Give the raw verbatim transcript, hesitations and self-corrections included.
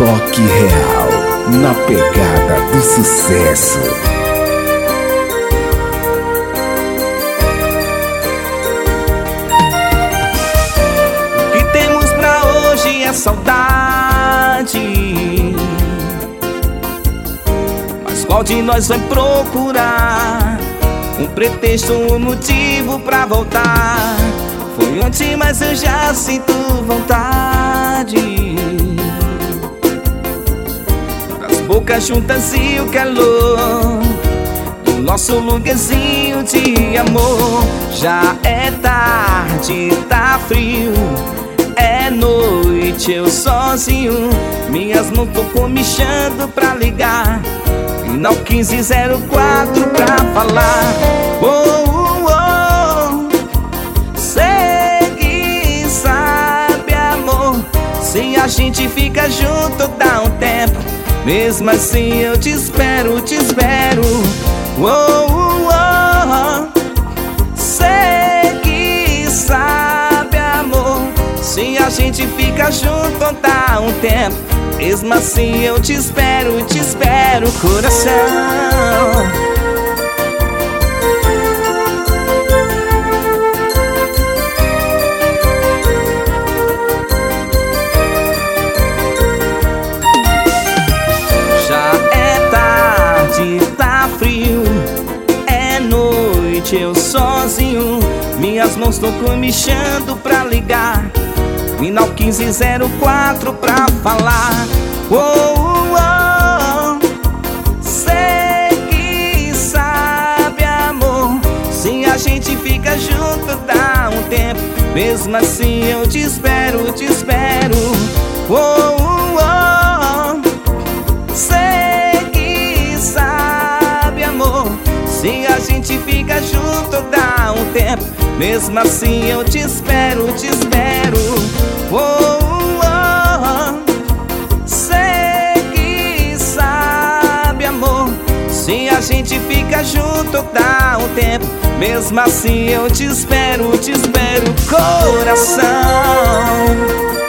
toque real, na pegada do sucesso. O que temos pra hoje é saudade, mas qual de nós vai procurar um pretexto, um motivo pra voltar? Foi ontem, mas eu já sinto vontade das bocas juntas e o calor do nosso lugarzinho de amor. Já é tarde, tá frio, é noite, eu sozinho. Minhas mãos tão comichando pra ligar Final quinze zero quatro pra falar. Oh, oh, oh. Sei que sabe, amor, se a gente fica junto dá um tempo. Mesmo assim eu te espero, te espero. Oh, oh, oh. Sei que sabe, amor, se a gente fica junto dá um tempo. Mesmo assim eu te espero, te espero, coração. Já é tarde, tá frio, é noite, eu sozinho. Minhas mãos tão comichando pra ligar Final quinze zero quatro pra falar. Oh, oh, oh. Sei que sabe, amor, se a gente fica junto dá um tempo. Mesmo assim eu te espero, te espero. Oh, oh, oh. Sei que sabe, amor, se a gente fica junto dá um tempo. Mesmo assim eu te espero, te espero. Oh, oh, oh. Sei que sabe, amor, se a gente fica junto dá um tempo. Mesmo assim eu te espero, te espero, coração.